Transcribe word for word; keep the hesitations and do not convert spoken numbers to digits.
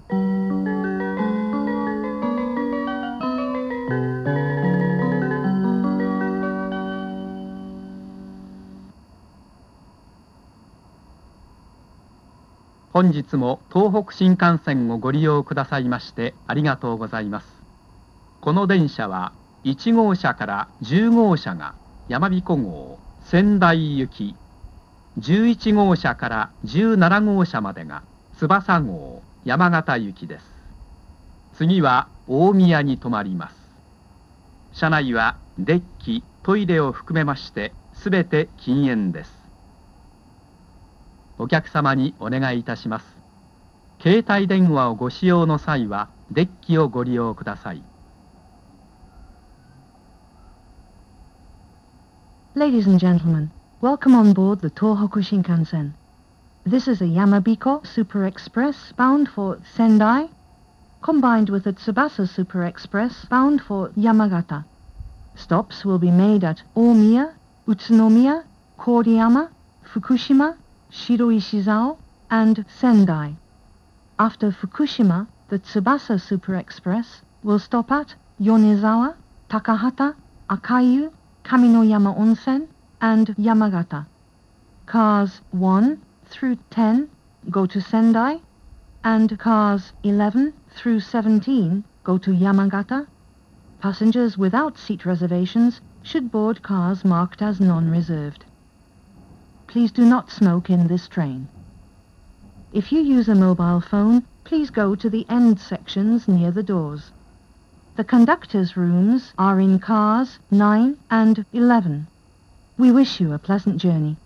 本日も東北新幹線をご利用くださいましてありがとうございます。この電車はいち号車からじゅう号車が山彦号仙台行き、じゅういち号車からじゅうなな号車までが翼号山形行きです。次は大宮に停まります。車内はデッキ、トイレを含めましてすべて禁煙です。お客様にお願いいたします。携帯電話をご使用の際はデッキをご利用ください。 Ladies and gentlemen, welcome on board the Tohoku Shinkansen. This is a Yamabiko Super Express bound for Sendai, combined with a Tsubasa Super Express bound for Yamagata. Stops will be made at Omiya, Utsunomiya, Koriyama, Fukushima, Shiroishizao, and Sendai. After Fukushima, the Tsubasa Super Express will stop at Yonezawa, Takahata, Akayu, Kaminoyama Onsen, and Yamagata. Cars one through ten go to Sendai, and cars eleven through seventeen go to Yamagata. Passengers without seat reservations should board cars marked as non-reserved. Please do not smoke in this train. If you use a mobile phone, please go to the end sections near the doors. The conductors' rooms are in cars nine and eleven. We wish you a pleasant journey.